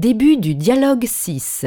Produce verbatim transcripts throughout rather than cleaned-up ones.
Début du dialogue six.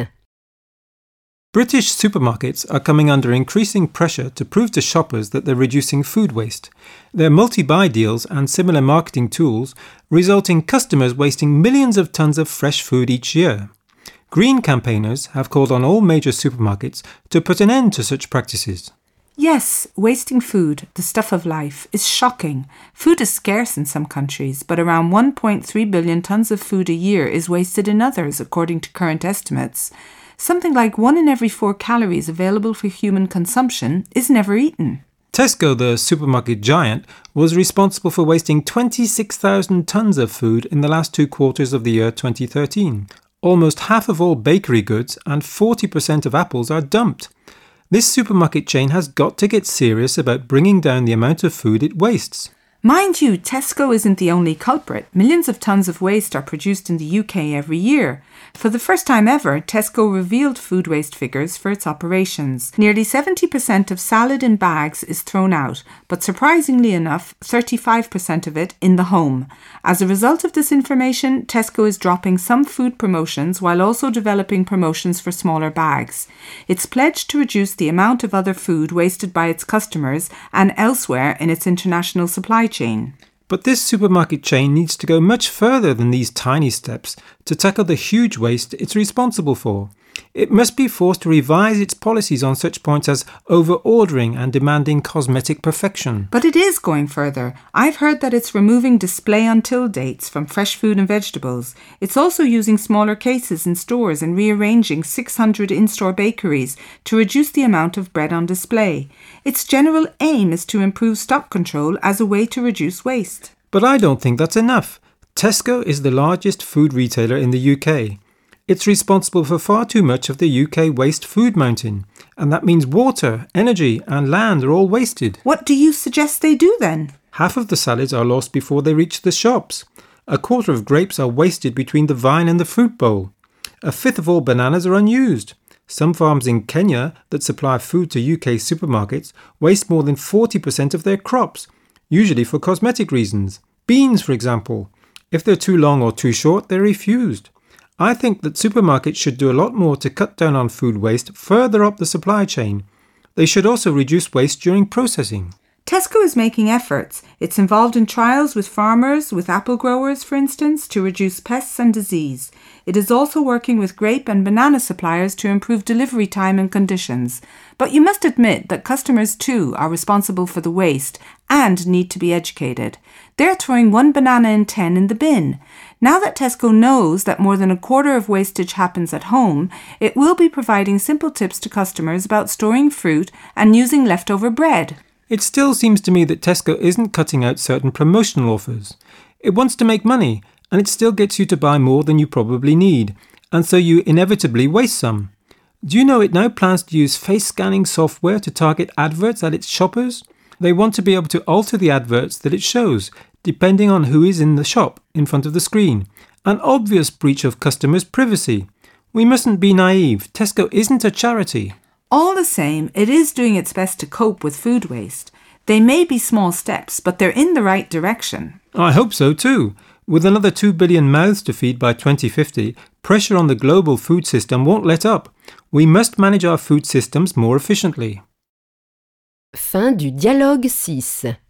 British supermarkets are coming under increasing pressure to prove to shoppers that they're reducing food waste. Their multi-buy deals and similar marketing tools result in customers wasting millions of tons of fresh food each year. Green campaigners have called on all major supermarkets to put an end to such practices. Yes, wasting food, the stuff of life, is shocking. Food is scarce in some countries, but around one point three billion tonnes of food a year is wasted in others, according to current estimates. Something like one in every four calories available for human consumption is never eaten. Tesco, the supermarket giant, was responsible for wasting twenty-six thousand tonnes of food in the last two quarters of the year twenty thirteen. Almost half of all bakery goods and forty percent of apples are dumped. This supermarket chain has got to get serious about bringing down the amount of food it wastes. Mind you, Tesco isn't the only culprit. Millions of tonnes of waste are produced in the U K every year. For the first time ever, Tesco revealed food waste figures for its operations. Nearly seventy percent of salad in bags is thrown out, but surprisingly enough, thirty-five percent of it in the home. As a result of this information, Tesco is dropping some food promotions while also developing promotions for smaller bags. It's pledged to reduce the amount of other food wasted by its customers and elsewhere in its international supply chain. But this supermarket chain needs to go much further than these tiny steps to tackle the huge waste it's responsible for. It must be forced to revise its policies on such points as over-ordering and demanding cosmetic perfection. But it is going further. I've heard that it's removing display until dates from fresh food and vegetables. It's also using smaller cases in stores and rearranging six hundred in-store bakeries to reduce the amount of bread on display. Its general aim is to improve stock control as a way to reduce waste. But I don't think that's enough. Tesco is the largest food retailer in the U K. It's responsible for far too much of the U K waste food mountain, and that means water, energy and land are all wasted. What do you suggest they do then? Half of the salads are lost before they reach the shops. A quarter of grapes are wasted between the vine and the fruit bowl. A fifth of all bananas are unused. Some farms in Kenya that supply food to U K supermarkets waste more than forty percent of their crops, usually for cosmetic reasons. Beans, for example. If they're too long or too short, they're refused. I think that supermarkets should do a lot more to cut down on food waste further up the supply chain. They should also reduce waste during processing. Tesco is making efforts. It's involved in trials with farmers, with apple growers, for instance, to reduce pests and disease. It is also working with grape and banana suppliers to improve delivery time and conditions. But you must admit that customers too are responsible for the waste and need to be educated. They're throwing one banana in ten in the bin. Now that Tesco knows that more than a quarter of wastage happens at home, it will be providing simple tips to customers about storing fruit and using leftover bread. It still seems to me that Tesco isn't cutting out certain promotional offers. It wants to make money, and it still gets you to buy more than you probably need, and so you inevitably waste some. Do you know it now plans to use face-scanning software to target adverts at its shoppers? They want to be able to alter the adverts that it shows, depending on who is in the shop in front of the screen. An obvious breach of customers' privacy. We mustn't be naive. Tesco isn't a charity. All the same, it is doing its best to cope with food waste. They may be small steps, but they're in the right direction. I hope so too. With another two billion mouths to feed by twenty fifty, pressure on the global food system won't let up. We must manage our food systems more efficiently. Fin du dialogue six.